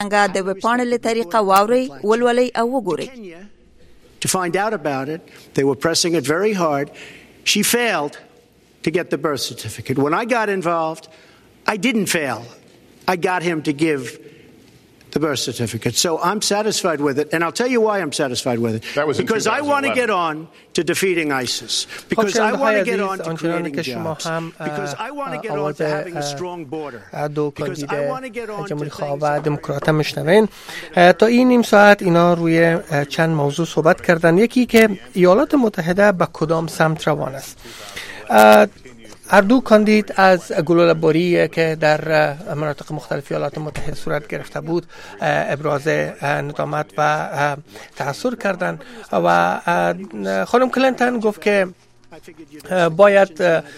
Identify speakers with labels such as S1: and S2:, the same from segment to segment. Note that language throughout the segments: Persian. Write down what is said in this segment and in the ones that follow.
S1: انګه د وپاڼې له طریقه واوري ولولي او وګوري.
S2: To find out about it, they were pressing it very hard. She failed to get the birth certificate. When I got involved, I didn't fail. I got him to give the birth certificate. So I'm satisfied with it, and I'll tell you why I'm satisfied with it. Because I want to get on to defeating ISIS. Because I want to get on to creating jobs. Because I want to get on to having a strong border. Because I want to get on to
S3: خواهد دموکرات میشنوین. تا این نیم ساعت اینا روی چند موضوع صحبت کردن. یکی که ایالات متحده به کدام سمت روان است. اردو کاندید از گلوله‌باری که در مناطق مختلف ایالات متحده صورت گرفته بود ابراز ندامت و تأثیر کردن و خانم کلینتون گفت که باید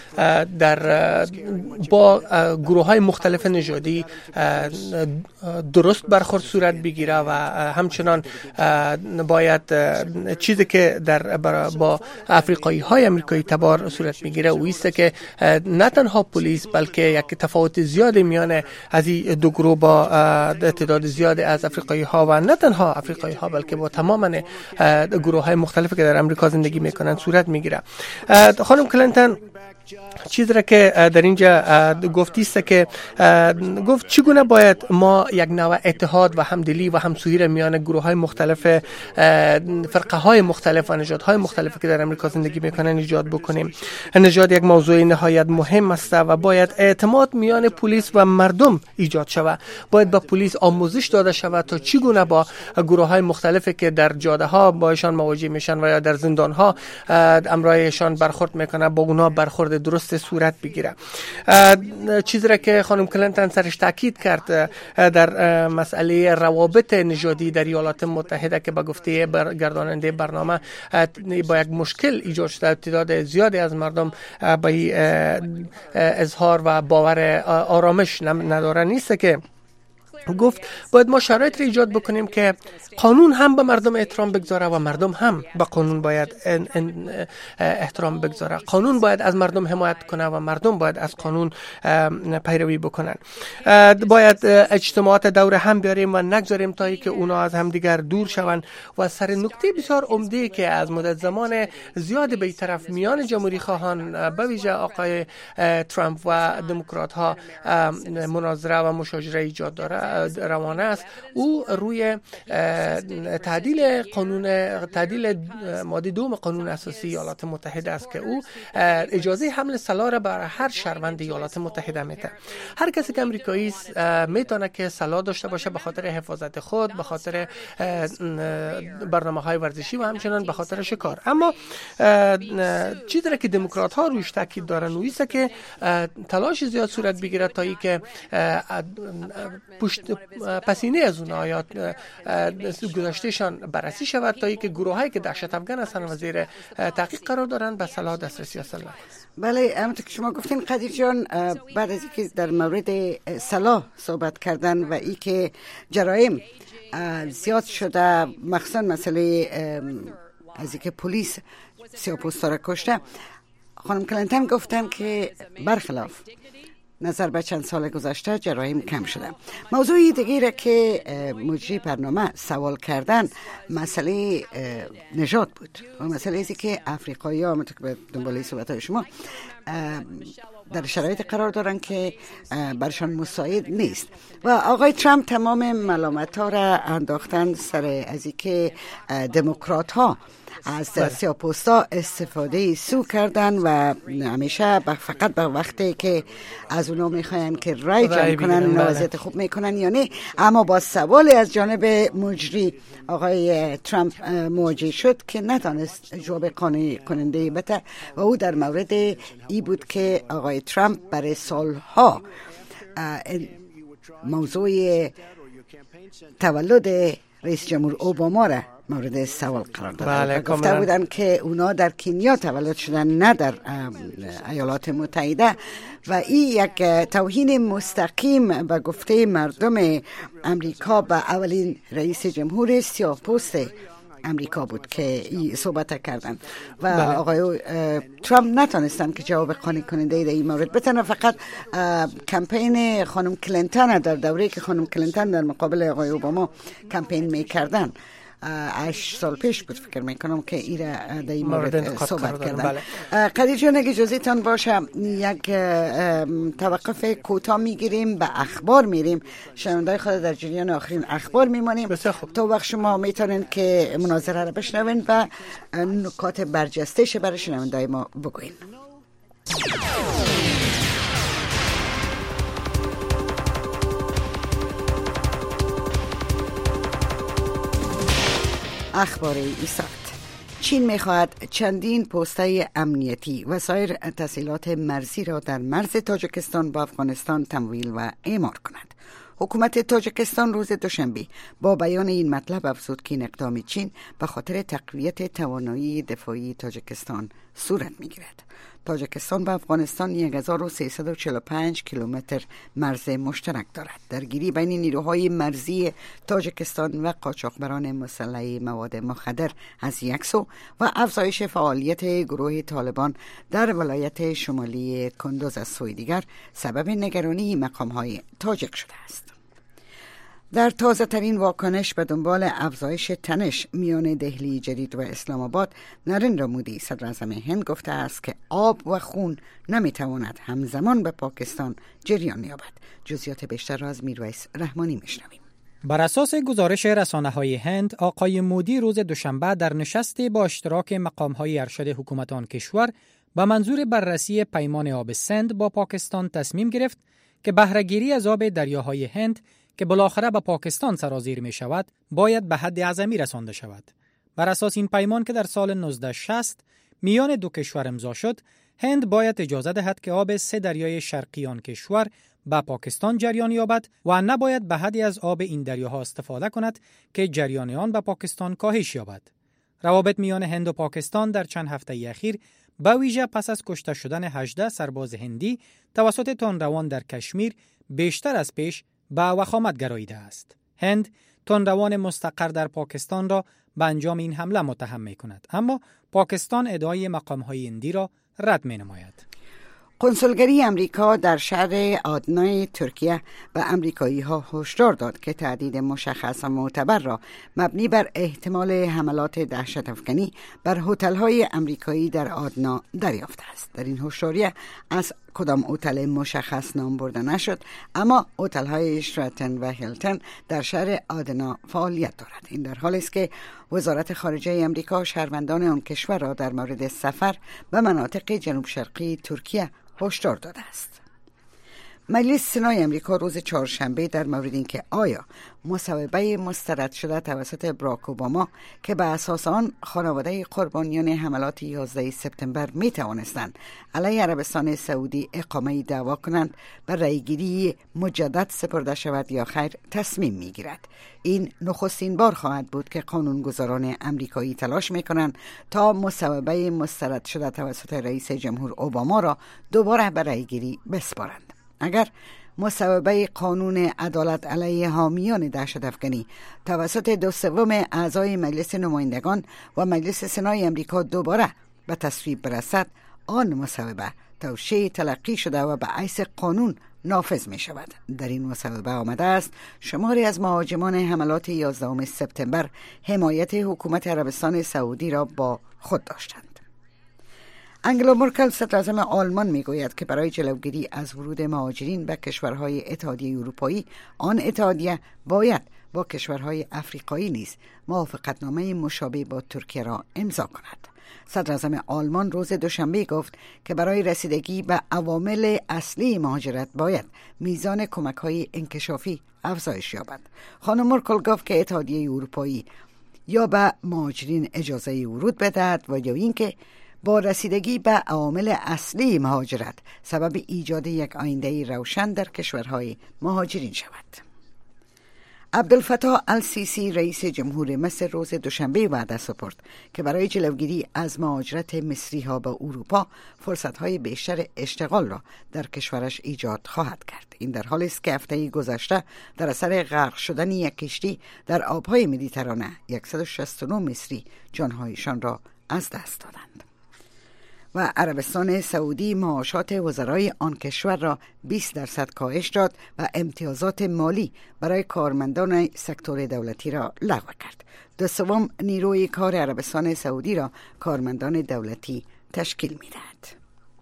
S3: در با گروه‌های مختلف نژادی درست برخورد صورت بگیره و همچنان باید چیزی که در با افریقایی‌های آمریکایی تبار صورت میگیره و ایسته که نه تنها پلیس بلکه یک تفاوت زیادی میان از این دو گروه با تعداد زیادی از افریقایی‌ها و نه تنها افریقایی‌ها بلکه با تمام گروه‌های مختلفی که در آمریکا زندگی میکنن صورت میگیره. خانم کلینتون چیزی را که در اینجا گفتیست که گفت چگونه باید ما یک نوع اتحاد و همدلی و همسویی را میان گروه‌های مختلف فرقه‌های مختلف و نژادهای مختلفی که در آمریکا زندگی میکنن ایجاد بکنیم. نژاد یک موضوع نهایت مهم است و باید اعتماد میان پلیس و مردم ایجاد شود. باید با پلیس آموزش داده شود تا چگونه با گروه‌های مختلفی که در جاده‌ها باشان مواجه میشن و یا در زندان‌ها امرایشان برخورد میکنه با اونها برخورد درست صورت بگیره. چیزی را که خانم کلینتون سرش تاکید کرد در مسئله روابط نژادی در ایالات متحده که به گفته گرداننده برنامه با یک مشکل ایجاد شده، تعداد زیادی از مردم به اظهار و باور آرامش نداره نیست که گفت باید ما شرایط را ایجاد بکنیم که قانون هم به مردم احترام بگذاره و مردم هم به قانون باید احترام بگذاره. قانون باید از مردم حمایت کنه و مردم باید از قانون پیروی بکنن. باید اجتماعات دور هم بیاریم و نگذاریم تا اینکه اونا از همدیگر دور شوند. و سر نکته بسیار عمده که از مدت زمان زیاد به این طرف میان جمهوری خواهان به ویژه آقای ترامپ و دموکرات ها مناظره و مشاجره ایجاد داره روانه است، او روی تعدیل ماده 2 قانون اساسی ایالات متحده است که او اجازه حمل سلاح را برای هر شهروند ایالات متحده میده. هر کسی که آمریکایی است میتونه که سلاح داشته باشه به خاطر حفاظت خود، به خاطر برنامه‌های ورزشی و همچنین به خاطر شکار. اما چیزی را که دموکرات ها روش تاکید دارن و ایست که تلاش زیاد صورت بگیره تا اینکه پسینه از اونها یا گذشتهشان بررسی شود تا اینکه گروهایی که دهشت افغان هستند و زیر تحقیق قرار دارند به صلاح دسترسی حاصل نکنند.
S4: بله، همونطور که شما گفتین قدیر جان، بعد از اینکه در مورد صلاح صحبت کردن و ای که جرایم زیاد شده، مخصوصا مسئله از اینکه پلیس سیاه‌پوستا را کشته، خانم کلینتون گفتن که برخلاف نظر به چند سال گذشته جرایم کم شده. موضوعی دیگه را که مجری برنامه سوال کردن مسئله نژاد بود و مسئله ایزی که افریقایی ها همونطور که به دنباله صحبت‌های شما در شرایط قرار دارن که برشان مساعد نیست و آقای ترامپ تمام ملامت ها را انداختن سر از اینکه دموکرات ها از سیاه‌پوستا استفاده سو کردن و همیشه فقط به وقتی که از اونا میخواین که رای جمع کنن اونا وضعیت خوب میکنن یا نه. اما با سوالی از جانب مجری آقای ترامپ مواجه شد که نتانست جواب قانع کننده بده و او در مورد ای بود که آقای ترامپ برای سالها موضوع تولد رئیس جمهور اوباما را مورد سوال قرار دادن. گفته بودن که اونا در کنیا تولد شدن نه در ایالات متحده و این یک توهین مستقیم به گفته مردم امریکا به اولین رئیس جمهور سیاه‌پوست امریکا بود که صحبت کردن و آقای ترامپ نتونستن که جواب قانع کننده در این مورد بتن. فقط کمپین خانم کلینتون در دوره که خانم کلینتون در مقابل آقای اوباما کمپین میکردن 8 سال پیش بود فکر میکنم که ایره در این مورد صحبت کردن. قدیر جان اگه اجازهتان باشه یک توقف کوتاه میگیریم، به اخبار میریم، شنوندای خود در جریان آخرین اخبار میمانیم تا وقت شما میتونین که مناظره را بشنوین و نکات برجسته‌اش برای شنوندای ما بگوین. اخبار ایسات. چین می‌خواهد چندین پوسته امنیتی و سایر تسهیلات مرزی را در مرز تاجیکستان با افغانستان تمویل و اعمار کند. حکومت تاجیکستان روز دوشنبه با بیان این مطلب افزود که این اقدام چین به خاطر تقویت توانایی دفاعی تاجیکستان صورت می‌گیرد. تاجیکستان و افغانستان 1345 کیلومتر مرز مشترک دارد. درگیری بین نیروهای مرزی تاجیکستان و قاچاقبران مسلح مواد مخدر از یک سو و افزایش فعالیت گروه طالبان در ولایت شمالی کندوز از سوی دیگر سبب نگرانی مقام‌های تاجیک شده است. در تازه ترین واکنش به دنبال افزایش تنش میان دهلی جدید و اسلام آباد، نریندرا مودی صدر اعظم هند گفته است که آب و خون نمیتواند همزمان به پاکستان جریان یابد. جزئیات بیشتر را از میرویس رحمانی میشنویم.
S5: بر اساس گزارش رسانه‌های هند، آقای مودی روز دوشنبه در نشستی با اشتراک مقام‌های ارشد حکومت آن کشور به منظور بررسی پیمان آب سند با پاکستان تصمیم گرفت که بهره‌گیری از آب دریاهای هند که بالاخره به پاکستان سرازیر می شود باید به حد اعظمی رسانده شود. بر اساس این پیمان که در سال 1960 میان دو کشور امضا شد، هند باید اجازه دهد که آب 3 دریای شرقی آن کشور به پاکستان جریان یابد و نباید به حدی از آب این دریاها استفاده کند که جریان آن به پاکستان کاهش یابد. روابط میان هند و پاکستان در چند هفته اخیر به ویژه پس از کشته شدن 18 سرباز هندی توسط تندروان در کشمیر بیشتر از پیش به وخامت گراییده است. هند تندروان مستقر در پاکستان را به انجام این حمله متهم می کند، اما پاکستان ادعای مقام‌های هندی را رد می نماید.
S4: کنسولگری امریکا در شهر آدنای ترکیه به امریکایی‌ها هشدار داد که تهدید مشخص و معتبر را مبنی بر احتمال حملات دهشت‌افکنی بر هتل‌های امریکایی در آدنا دریافته است. در این هشداریه از کدام هتل مشخص نام برده نشد، اما هتل‌های شراتن و هیلتن در شهر آدنا فعالیت دارد. این در حالی است که وزارت خارجه امریکا شهروندان آن کشور را در مورد سفر به مناطق جنوب شرقی ترکیه هشدار داده است. مجلس سنای امریکا روز چهارشنبه در مورد اینکه آیا مصوبه مسترد شده توسط براک اوباما که به اساس آن خانواده قربانیان حملات 11 سپتامبر می توانستند علیه عربستان سعودی اقامه دعوا کنند بر رأیگیری مجدد سپرده شود یا خیر تصمیم می گیرد. این نخستین بار خواهد بود که قانونگذاران امریکایی تلاش می کنند تا مصوبه مسترد شده توسط رئیس جمهور اوباما را دوباره بر رأیگیری بسپارند. اگر مصوبه قانون عدالت علیه حامیان دهشت‌افکنی توسط 2/3 اعضای مجلس نمایندگان و مجلس سنای امریکا دوباره به تصویب برسد، آن مصوبه توشیح تلقی شده و به حیث قانون نافذ می شود. در این مصوبه آمده است شماری از مهاجمان حملات 11 سپتامبر حمایت حکومت عربستان سعودی را با خود داشتند. انگلا مرکل صدر اعظم آلمان میگوید که برای جلوگیری از ورود مهاجرین به کشورهای اتحادیه اروپایی، آن اتحادیه باید با کشورهای افریقایی نیز موافقتنامه مشابه با ترکیه را امضا کند. صدر اعظم آلمان روز دوشنبه گفت که برای رسیدگی به عوامل اصلی مهاجرت باید میزان کمک‌های انکشافی افزایش یابد. خانم مرکل گفت که اتحادیه اروپایی یا به مهاجرین اجازه ورود بدهد و یا اینکه با رسیدگی به عوامل اصلی مهاجرت سبب ایجاد یک آینده روشن در کشورهای مهاجرین شود. عبدالفتاح السیسی رئیس جمهور مصر روز دوشنبه وعده سپرد که برای جلوگیری از مهاجرت مصری ها به اروپا فرصت های بیشتر اشتغال را در کشورش ایجاد خواهد کرد. این در حالی است که هفته گذشته در اثر غرق شدن یک کشتی در آبهای مدیترانه 169 مصری جانهایشان را از دست دادند. و عربستان سعودی معاشات وزرای آن کشور را 20% کاهش داد و امتیازات مالی برای کارمندان سکتور دولتی را لغو کرد. 2/3 نیروی کار عربستان سعودی را کارمندان دولتی تشکیل می‌دهد.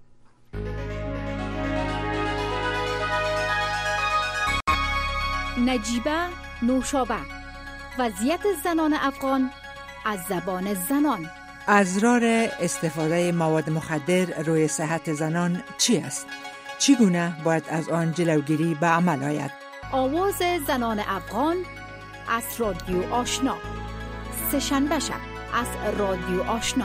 S6: نجیبه نوشابه، وضعیت زنان افغان از زبان زنان.
S7: اضرار استفاده مواد مخدر روی صحت زنان چی است؟ چگونه باید از آن جلوگیری به عمل آید؟
S6: آواز زنان افغان از رادیو آشنا، سه‌شنبه شب از رادیو آشنا.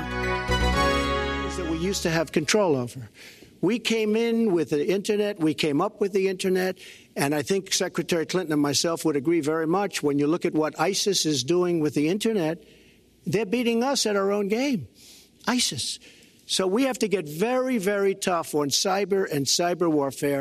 S2: We used to have control over. We came in with the internet, we came up with the internet, and I think Secretary Clinton and myself would agree very much when you look at what ISIS is doing with the internet. They're beating us at our own game, ISIS. So we have to get very, very tough on cyber and cyber warfare.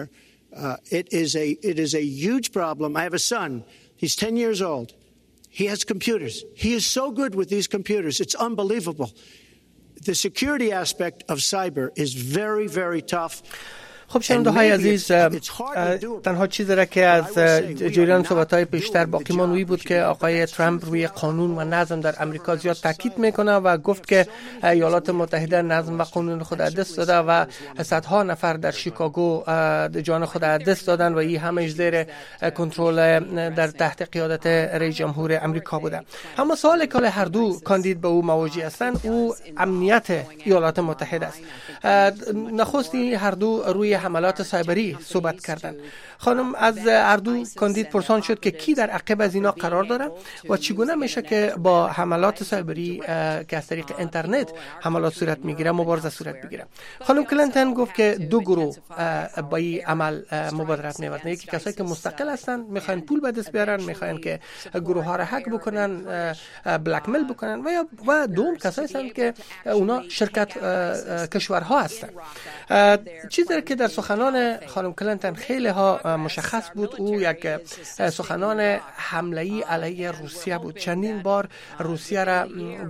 S2: It is a huge problem. I have a son. He's 10 years old. He has computers. He is so good with these computers. It's unbelievable. The security aspect of cyber is very, very tough.
S3: خب شنونده‌های عزیز، تنها چیزی را که از جریان صحبت‌های پیشتر باقی مانده بود که آقای ترامپ روی قانون و نظم در امریکا زیاد تاکید میکنه و گفت که ایالات متحده نظم و قانون خود از دست داده و صدها نفر در شیکاگو جان خود از دست دادن و این همش زیر کنترل در تحت قیادت رئیس جمهور امریکا بوده. اما سوال که هر دو کاندید به او مواجه هستند او امنیت ایالات متحده است. نخستی هر دو روی حملات سایبری صحبت کردند. خانم از هر دو کاندید پرسان شد که کی در عقب از اینا قرار داره و چگونه میشه که با حملات سایبری که از طریق اینترنت حملات صورت میگیره مبارزه صورت بگیره. خانم کلینتون گفت که دو گروه با این عمل مبادرت می‌کنند. یکی کسایی که مستقل هستند میخواین پول به دست بیارن، میخواین که گروه ها را هک بکنن، بلک میل بکنن و دوم کسایی هستند که اونا شرکت کشورها هستند. چیزی که در سخنان خانم کلینتون خیلی ها مشخص بود او یک سخنان حمله‌ای علیه روسیه بود. چندین بار روسیه را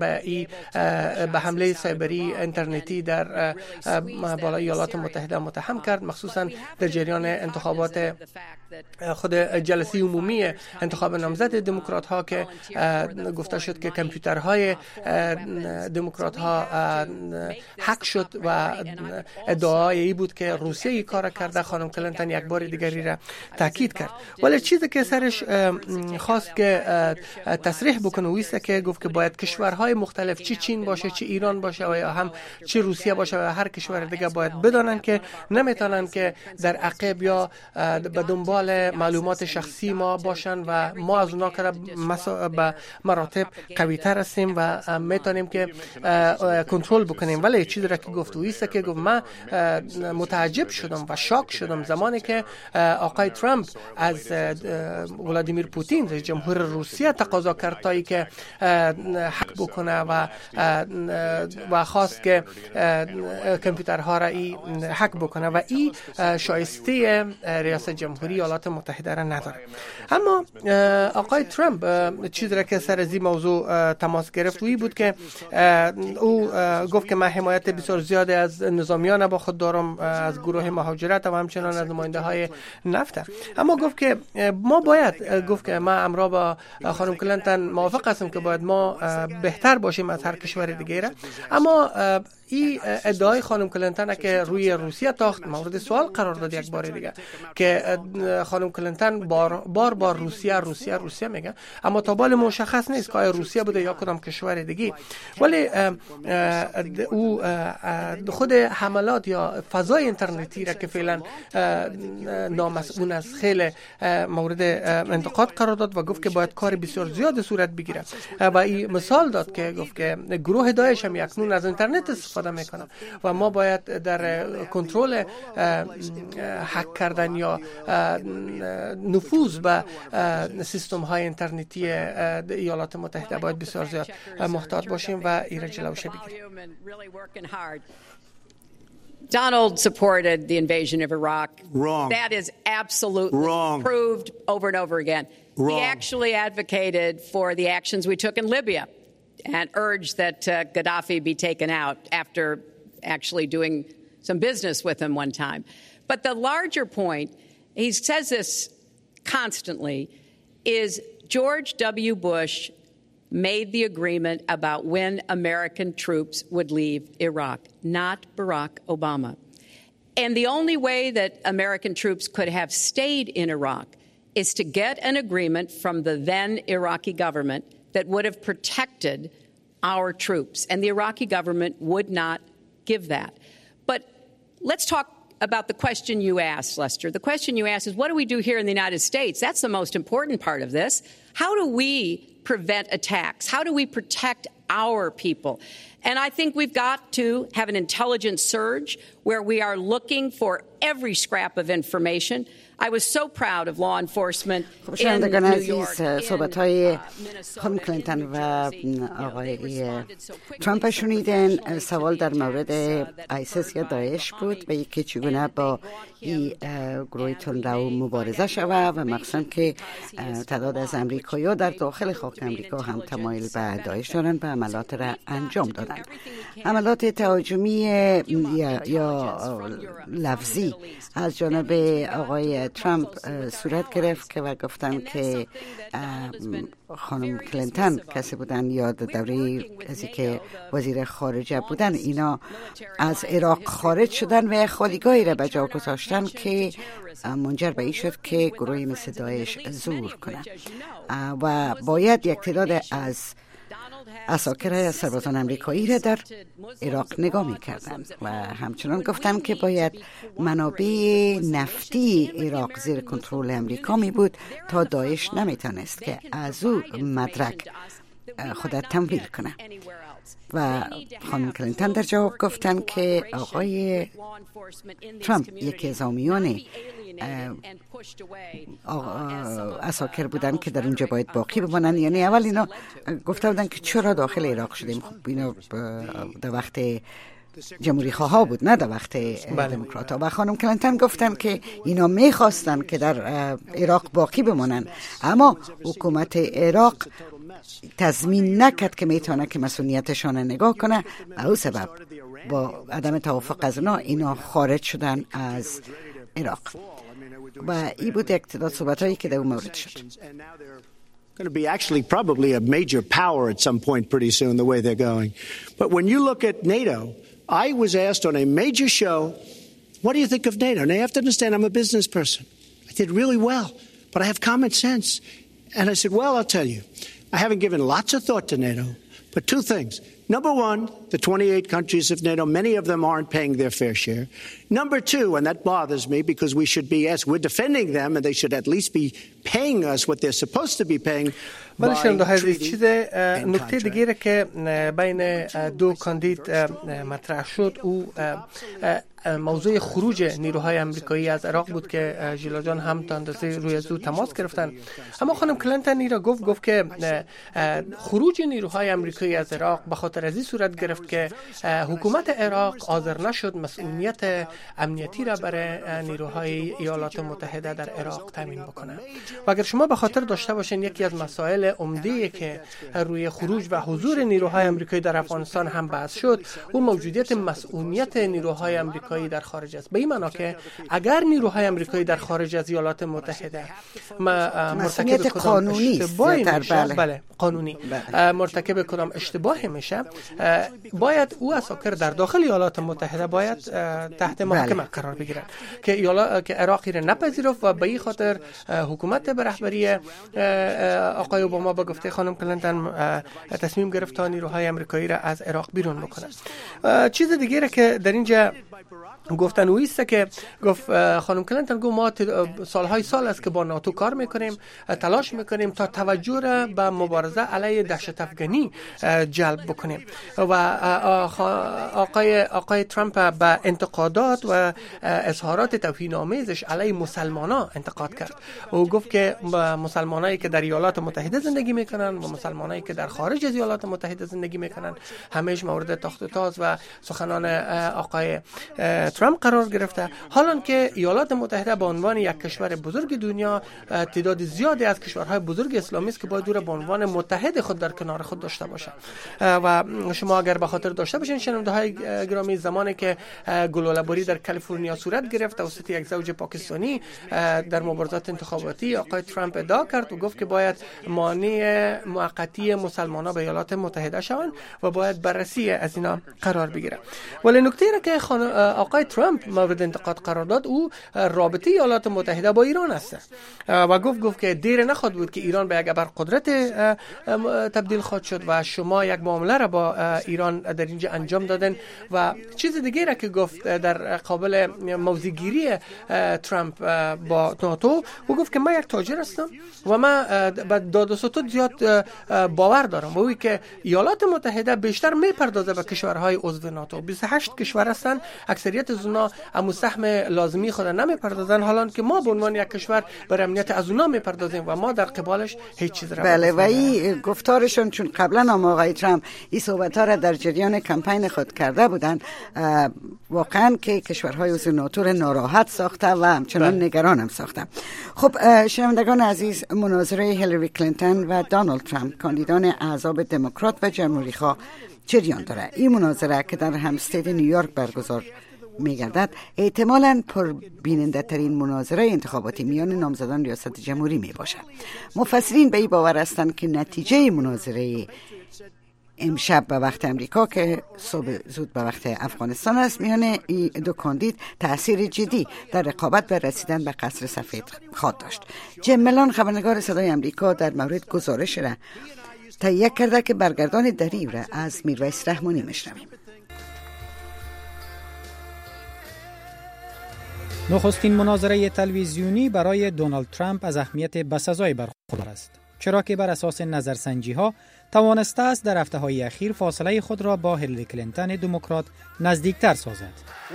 S3: به حمله سایبری اینترنتی در بالای ایالات متحده متهم کرد، مخصوصا در جریان انتخابات خود جلسه عمومی انتخاب نامزد دموکرات ها که گفته شد که کامپیوترهای دموکرات ها هک شد و ادعای بود که روسیه این کار کرده. خانم کلینتون یک بار دیگری را تاکید کرد، ولی چیزی که سرش خواست که تصریح بکنه ویسته که گفت که باید کشورهای مختلف چی چین باشه، چی ایران باشه و یا هم چی روسیه باشه و هر کشور دیگه باید بدانن که نمیتونن که در عقب یا به دنبال معلومات شخصی ما باشن و ما از اونا که به مراتب قوی تر هستیم و میتونیم که کنترل بکنیم. ولی چیزی را که گفت ویسته که گفت من متعجب شدم و شاک شدم زمانی که آقای ترامپ از ولادیمیر پوتین رئیس جمهور روسیه تقاضا کرد تا که هک بکنه و خواست که کامپیوترها را هک بکنه و این شایسته ریاست جمهوری ایالات متحده را نداره. اما آقای ترامپ چیزی را که سر از این موضوع تماس گرفت وی بود که او گفت که من حمایت بسیار زیاد از نظامیان با خود دارم، از گروه مهاجرت و همچنان از نماینده های نفت. اما گفت که ما باید، گفت که من امرا با خانم کلینتون موافق هستم که باید ما بهتر باشیم از هر کشور دیگه را. اما این ادعای خانم کلینتون که روی روسیه تاخت مورد سوال قرار داد یک بار دیگه که خانم کلینتون بار روسیه میگه، اما تا بال مشخص نیست که آیا روسیه بوده یا کدام کشور دیگه. ولی او خود حملات یا فضای اینترنتی را که فعلا نامسئول است خیلی مورد انتقاد قرار داد و گفت که باید کار بسیار زیاد صورت بگیره و این مثال داد که گفت که گروه داعش هم اکنون از اینترنت استفاده استفاده میکنه و ما باید در کنترل هک کردن یا نفوذ به سیستم های اینترنتی ایالات متحده باید بسیار زیاد محتاط باشیم و ایره جلوش بگیریم.
S8: Donald supported the invasion of Iraq.
S2: Wrong.
S8: That is absolutely
S2: wrong.
S8: Proved over and over again.
S2: Wrong.
S8: He actually advocated for the actions we took in Libya and urged that Gaddafi be taken out after actually doing some business with him one time. But the larger point, he says this constantly, is George W. Bush made the agreement about when American troops would leave Iraq, not Barack Obama. And the only way that American troops could have stayed in Iraq is to get an agreement from the then Iraqi government that would have protected our troops. And the Iraqi government would not give that. But let's talk about the question you asked, Lester. The question you asked is, what do we do here in the United States? That's the most important part of this. How do we prevent attacks? How do we protect our people? And I think we've got to have an intelligence surge where we are looking for every scrap of information. I was so proud of law enforcement in New York.
S4: صحبت‌های خانم کلینتون و آقای ترامپ شنیدن. سوال در مورد آیسیس یا داعش بود و یکی چگونه با این گروه تندرو مبارزه شود و مخصوصا که تعداد از امریکایی‌ها در داخل خاک امریکا هم تمایل به داعش دارند و عملات را انجام دادن. عملات تهاجمی یا لفظی از جانب آقای ترامپ صورت گرفت که و گفتن که خانم کلینتون کسی بودن یا دوره کسی که وزیر خارجه بودن، اینا از عراق خارج شدن و خالیگاهی را به جا گذاشتن که منجر به این شد که گروهی مثل داعش ظهور کنه و باید یک تعداد از اساکر سربازان امریکایی را در عراق نگاه می‌کردن و همچنان گفتن که باید منابع نفتی عراق زیر کنترل امریکا می بود تا داعش نمیتونست که از او مدرک خودت تمویل کنه. و خانم کلینتون در جواب گفتن که آقای ترامپ یکی از حامیان اساکر بودن که در اونجا باید باقی بمانن. یعنی اول اینا گفته بودن که چرا داخل عراق شدیم. خب اینا در وقت جمهوری خواه بود، نه در وقت دموکرات ها. و خانم کلینتون گفتن که اینا میخواستن که در عراق باقی بمانن، اما حکومت عراق تضمین نکرد که میتونه که مسئولیتشان نگاه کنه. او سبب با عدم توافق از اینا خارج شدن از عراق. و این بود یک تعداد صحبتایی که در اون مورد شد.
S2: Going to be actually probably a major power at some point pretty soon, the way they're going. But when you look at NATO, I was asked on a major show, what do you think of NATO? Now you have to understand, I'm a business person. I did really well, but I have common sense. And I said, well, I'll tell you, I haven't given lots of thought to NATO, but two things. Number one, the 28 countries of NATO, many of them aren't paying their fair share. Number two, and that bothers me because we should be, yes, we're defending them and they should at least be paying us what they're supposed to be paying.
S3: ولی شنونده چیز نکته دیگه که بین دو کاندید مطرح شد او موضوع خروج نیروهای امریکایی از عراق بود که ژیلا جان هم تا اندازه روی از او تماس گرفتن. اما خانم کلینتون این را گفت که خروج نیروهای امریکایی از عراق به خاطر از این صورت گرفت که حکومت عراق حاضر نشد مسئولیت امنیتی را برای نیروهای ایالات متحده در عراق تامین بکنه. و اگر شما به خاطر داشته باشین یکی از مسائل عمده که روی خروج و حضور نیروهای امریکایی در افغانستان هم بحث شد، اون موجودیت مسئولیت نیروهای امریکایی در خارج است. به این معنی که اگر نیروهای امریکایی در خارج از ایالات متحده مرتکب قانونی بله قانونی مرتکب کدام اشتباهی میشه، باید او اساکر در داخل ایالات متحده باید تحت محاکمه قرار بگیرن که عراقی را نپذیرفت و به این خاطر حکومت به رهبری آقای اوباما با گفته خانم کلینتون تصمیم گرفت تا نیروهای امریکایی را از عراق بیرون بکنه. چیز دیگه که در اینجا گفتن اویسته که گفت خانم کلینتون گفت ما سالهای سال است که با ناتو کار میکنیم، تلاش میکنیم تا توجه را به مبارزه علیه دهشت افغانی جلب بکنیم. و آقای ترامپ به انتقادات و اظهارات توهین‌آمیزش علیه مسلمانان انتقاد کرد. او گفت که مسلمانایی که در ایالات متحده زندگی میکنن و مسلمانایی که در خارج از ایالات متحده زندگی میکنن همه‌اش مورد تاخت و تاز و سخنان آقای ترامپ قرار گرفته، حالان که ایالات متحده به عنوان یک کشور بزرگ دنیا تعداد زیادی از کشورهای بزرگ اسلامی است که باید او را به عنوان متحد خود در کنار خود داشته باشه. و شما اگر به خاطر داشته باشین شنونده‌های گرامی، زمانی که گلوله‌باری در کالیفرنیا صورت گرفت توسط یک زوج پاکستانی در مبارزات انتخاباتی، آقای ترامپ ادعا کرد و گفت که باید مانع موقتی مسلمانان به ایالات متحده شوند و باید بررسی از اینا قرار بگیره. ولی نکته را که آقای ترامپ مورد انتقاد قرار داد او رابطه ایالات متحده با ایران است و گفت که دیر نخواهد بود که ایران به یک ابرقدرت تبدیل خواهد شد و شما یک معامله را با ایران در اینجا انجام دادن. و چیز دیگه را که گفت در قابل موضع‌گیری ترامپ با ناتو، او گفت که من یک تاجر هستم و من به داد و ستد زیاد باور دارم و اوی که ایالات متحده بیشتر میپردازه به کشورهای عضو ناتو. 28 کشور هستند، اکثریت از اونها امو سهم لازمی خود نمیپردازن، حالان که ما به عنوان یک کشور برای امنیت از اونها میپردازیم و ما در قبالش هیچ چیز را
S4: بله. و این گفتارشون چون قبلا هم آقای ترامپ این صحبت‌ها را در جریان کمپین خود کرده بودند، واقعا که کشورهای عضو ناتو را ناراحت ساخته و همچنان نگران هم ساخته. خب شنوندگان عزیز، مناظره هیلاری کلینتون و دونالد ترامپ کاندیدان احزاب دموکرات و جمهوری‌خواه جریان داره. این مناظره که در همستد نیویورک برگزار می‌گردد احتمالاً پربیننده ترین مناظره انتخاباتی میان نامزدان ریاست جمهوری می باشد. مفسرین به این باور هستند که نتیجه مناظره امشب به وقت امریکا که صبح زود به وقت افغانستان است میان این دو کاندید تأثیر جدی در رقابت و رسیدن به قصر سفید خواهد داشت. جیم ملان خبرنگار صدای امریکا در مورد گزارش را تهیه کرده که برگردان دریو را از میرویس رحمانی میشنویم.
S5: نخستین مناظره تلویزیونی برای دونالد ترامپ از اهمیت بسزای برخوردار است، چرا که بر اساس نظرسنجی‌ها توانسته است در هفته‌های اخیر فاصله خود را با هیلاری کلینتون دموکرات نزدیکتر سازد.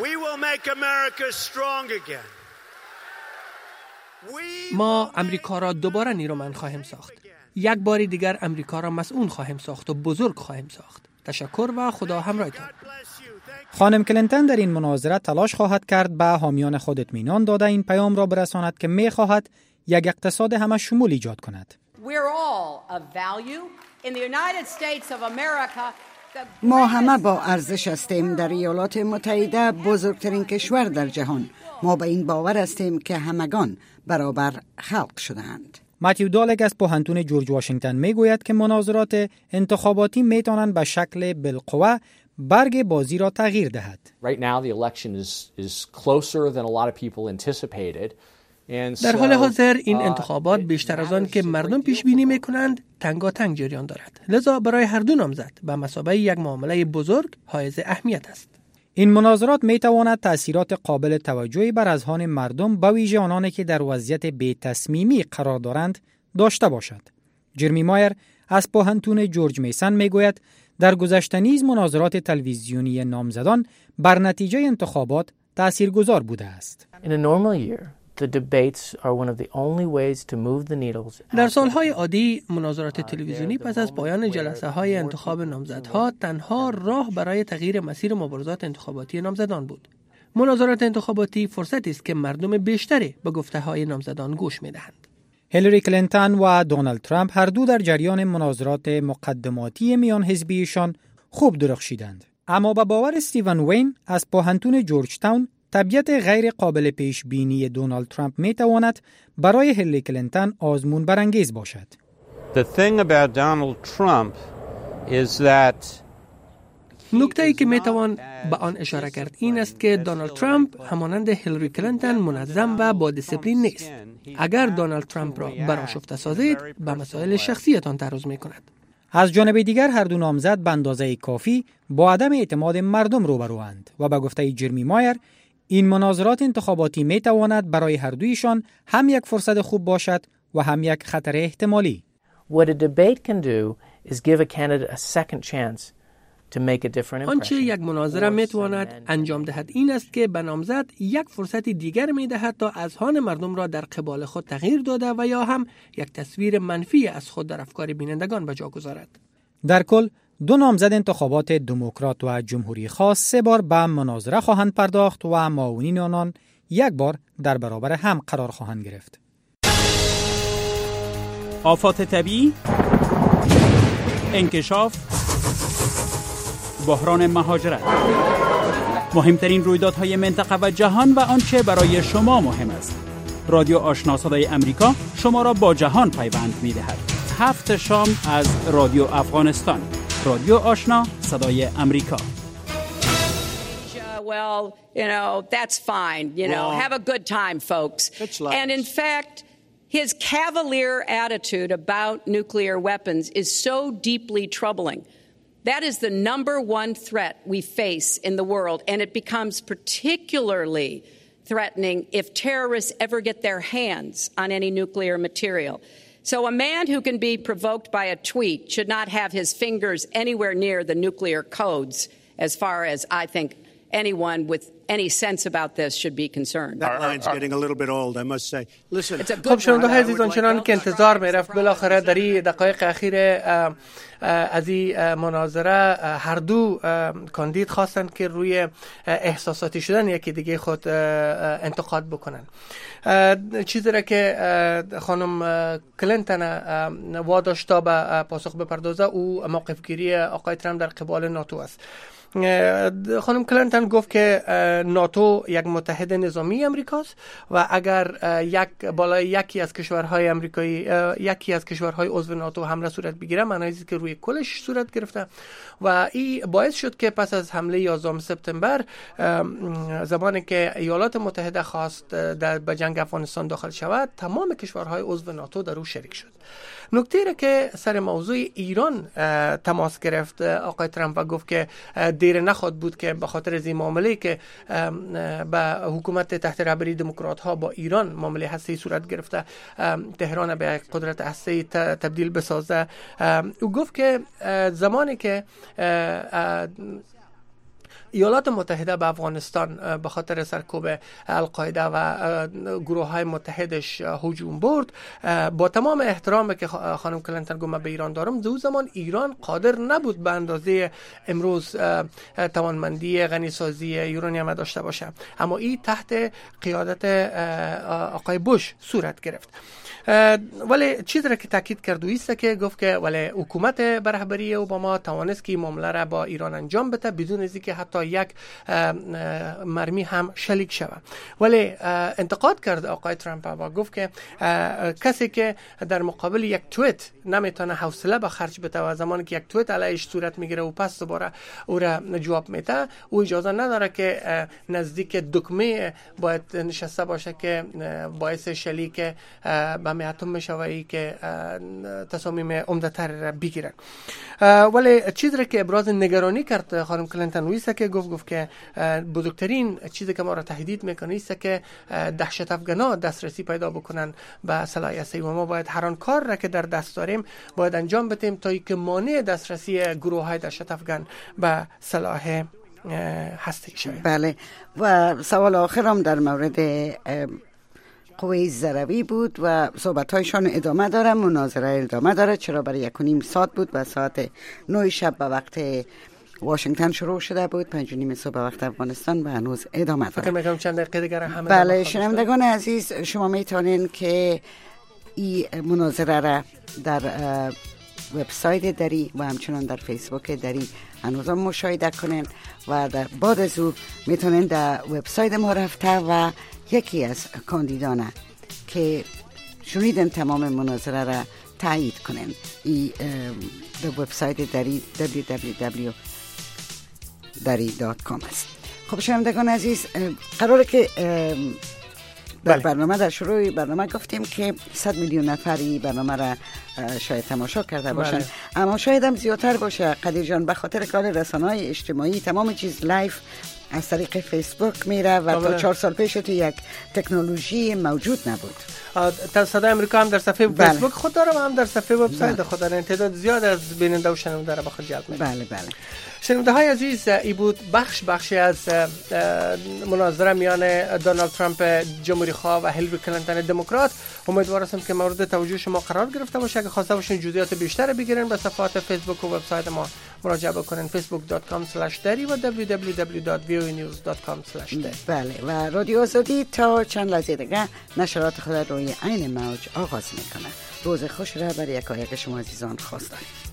S3: ما امریکا را دوباره نیرومند خواهیم ساخت. یک بار دیگر امریکا را مسئول خواهیم ساخت و بزرگ خواهیم ساخت. تشکر و خدا همراهتان.
S5: خانم کلینتون در این مناظره تلاش خواهد کرد به حامیان خود اطمینان داده این پیام را برساند که می‌خواهد یک اقتصاد همه شمول ایجاد کند.
S4: ما همه با ارزش هستیم. در ایالات متحده بزرگترین کشور در جهان، ما به این باور هستیم که همگان برابر خلق شده‌اند.
S5: ماتیو دالک از پوهنتون جورج واشنگتن میگوید که مناظرات انتخاباتی میتوانند به شکل بالقوه برگ بازی را تغییر دهد.
S9: Right now the election is closer than a lot of people anticipated.
S3: در حال حاضر این انتخابات بیشتر از آن که مردم پیش بینی میکنند تنگاتنگ جریان دارد. لذا برای هر دو نامزد به مثابه یک معامله بزرگ حائز اهمیت است.
S5: این مناظرات می تواند تأثیرات قابل توجهی بر اذهان مردم به ویژه آنانی که در وضعیت بی تصمیمی قرار دارند داشته باشد. جرمی مایر از پوهنتون جورج میسن می گوید در گذشته نیز مناظرات تلویزیونی نامزدان بر نتیجه انتخابات تاثیرگذار بوده است.
S3: در سالهای عادی مناظرات تلویزیونی پس از پایان جلسه های انتخاب نامزدها تنها راه برای تغییر مسیر مبارزات انتخاباتی نامزدان بود. مناظرات انتخاباتی فرصتی است که مردم بیشتری به گفته های نامزدان گوش می‌دهند.
S5: هیلاری کلینتون و دونالد ترامپ هر دو در جریان مناظرات مقدماتی میان حزبیشان خوب درخشیدند. اما به باور استیون وین از پوهنتون جورج تاون طبیعت غیر قابل پیش بینی دونالد ترامپ می تواند برای هیلاری کلینتون آزمون برانگیز باشد.
S3: نکته‌ای که می توان به آن اشاره کرد این است که دونالد ترامپ همانند هیلاری کلینتون منظم و با دیسیپلین نیست. اگر دونالد ترامپ را برآشفته سازید به مسائل شخصیتان تعرض می کند.
S5: از جانب دیگر هر دو نامزد به اندازه کافی با عدم اعتماد مردم روبروند و به گفته جرمی مایر این مناظرات انتخاباتی می تواند برای هر دویشان هم یک فرصت خوب باشد و هم یک خطر احتمالی.
S10: What a debate can do is give a candidate a second chance to make a different impression.
S3: آنچه یک مناظره میتواند انجام دهد این است که به نامزد یک فرصت دیگر میدهد تا اذهان مردم را در قبال خود تغییر داده و یا هم یک تصویر منفی از خود در افکار بینندگان به جا گذارد.
S5: در کل دو نامزد انتخابات دموکرات و جمهوری خواست 3 بار به مناظره خواهند پرداخت و معاونین آنان 1 بار در برابر هم قرار خواهند گرفت.
S11: آفات طبیعی، انکشاف، بحران مهاجرت، مهمترین رویدادهای منطقه و جهان و آنچه برای شما مهم است. رادیو آشنا صدای امریکا شما را با جهان پیوند می‌دهد. 7 شام از رادیو افغانستان. رادیو آشنا صدای امریکا.
S8: Well, that's fine. Have a good time, folks. And in fact, his cavalier attitude about nuclear weapons is so deeply troubling. That is the number one threat we face in the world, and it becomes particularly threatening if terrorists ever get their hands on any nuclear material. So a man who can be provoked by a tweet should not have his fingers anywhere near the nuclear codes, as far as I think anyone with any sense about this should be concerned.
S2: That line's getting a little bit old, I must say. Listen,
S3: خب شنونده عزیزان چنان که انتظار میرفت بالاخره در این دقایق اخیر از این مناظره هر دو کاندید خواستند که روی احساساتی شدن یکی دیگه خود انتقاد بکنن. چیزی را که خانم کلینتون واداشت تا به پاسخ بپردازه او موقف گیری آقای ترامپ در قبال ناتو است. خانم کلینتون گفت که ناتو یک متحد نظامی امریکاست و اگر بالای یکی از کشورهای آمریکایی یکی از کشورهای عضو ناتو حمله صورت بگیره معنی است که روی کلش صورت گرفته و این باعث شد که پس از حمله 11 سپتامبر زمانی که ایالات متحده خواست به جنگ افغانستان داخل شود تمام کشورهای عضو ناتو در او شریک شد. نکته را که سر موضوع ایران تماس گرفت آقای ترامپ و گفت که دیر نخواهد بود که به خاطر از این معامله که به حکومت تحت رهبری دموکرات ها با ایران معامله هسته‌ای صورت گرفته تهران به قدرت هسته‌ای تبدیل بسازه. او گفت که زمانی که ایالات متحده به افغانستان به خاطر سرکوب القاعده و گروه‌های متحدش هجوم برد با تمام احترامی که خانم کلینتون گفت به ایران دارم دو زمان ایران قادر نبود به اندازه امروز توانمندی غنیسازی یورانیم داشته باشه اما این تحت قیادت آقای بوش صورت گرفت. ولی چیزی را که تاکید کرد است که گفت که ولی حکومت به رهبری اوباما توانست که این معامله را با ایران انجام بده بدون از اینکه حتی یک مرمی هم شلیک شود. ولی انتقاد کرد آقای ترامپ و گفت که کسی که در مقابل یک توییت نمیتونه حوصله به خرج بده و زمانی که یک توییت علیش صورت میگیره و پس دوباره او را جواب میده او اجازه نداره که نزدیک دکمه باید نشسته باشه که باعث شلیک به میاتم میشوی که تصامیم عمده‌تر بگیرن. ولی چیزی را که ابراز نگرانی کرد خانم کلینتون ویسه که گفت که بزرگترین چیزی که ما را تهدید میکنه است که دهشت افغانا دسترسی پیدا بکنن به سلاح هسته‌ای و ما باید هر آن کار را که در دست داریم باید انجام بدیم تا اینکه مانع دسترسی گروه‌های دهشت افغان به سلاح هسته‌ای شود.
S4: بله و سوال آخرم در مورد قوه ذروی بود و صحبت‌هایشان ادامه داره، مناظره ادامه داره، چرا برای 1.5 ساعت بود و ساعت 9 شب به وقت واشنگتن شروع شده بود 5:30 صبح به وقت افغانستان و هنوز ادامه داره.
S3: فکر می‌کنم چند دقیقه دیگر هم
S4: بله شنوندگان عزیز شما میتونین که این مناظره را در وبسایت دری و همچنان در فیسبوک دری هنوز هم مشاهده کنین و در بعد از او میتونین در وبسایت ما رفته و یکی از کاندیدان که شنیدن تمام مناظره را تایید کنین. این در وبسایت دری www.dari.com است. خب شنوندگان عزیز قراره که در برنامه در شروع برنامه گفتیم که 100 میلیون نفری برنامه را شاید تماشا کرده باشن. اما شاید هم زیادتر باشه قدیر جان، به خاطر کار رسانه‌های اجتماعی تمام چیز لایو از طریق فیسبوک میره و تا 4 سال پیش تو یک تکنولوژی موجود نبود.
S3: صدای امریکا هم در صفحه فیسبوک خود داره و هم در صفحه وبسایت خود داره. تعداد زیاد از بیننده و شنونده را به خود جلب می‌کنه.
S4: بله بله.
S3: شنونده های عزیز، ای بود بخشی از مناظره میان دونالد ترامپ جمهوری خواه و هیلاری کلینتون دموکرات. امیدوار هستم که مورد توجه شما قرار گرفته باشه. اگه خواسته باشین جزئیات بیشتر بگیرین به صفحات فیسبوک و وبسایت ما مراجعه بکنین، facebook.com/dari و www.voanews.com/dari.
S4: بله، و رادیو آزادی تا چند لحظه دیگه نشرات خود روی عین موج آغاز میکنه. روز خوش را برای یکایک شما عزیزان خواستم.